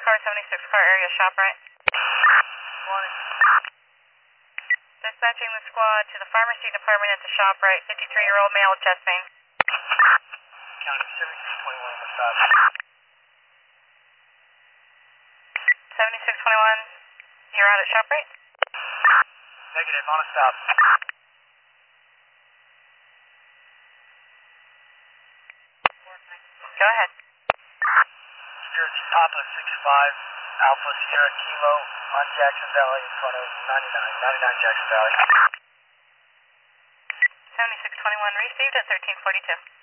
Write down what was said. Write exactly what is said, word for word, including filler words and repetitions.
car, seventy-six car area, shop right. Morning. Dispatching the squad to the pharmacy department at the shop right, fifty-three-year-old male with chest pain. County seventy-six twenty-one on the stop. seventy-six twenty-one, you're out at shop right? Negative, on a stop. Go ahead. Jersey Papa six five, Alpha Sierra Kilo on Jackson Valley in front of ninety-nine, ninety-nine Jackson Valley. seventy-six twenty-one received at thirteen forty-two.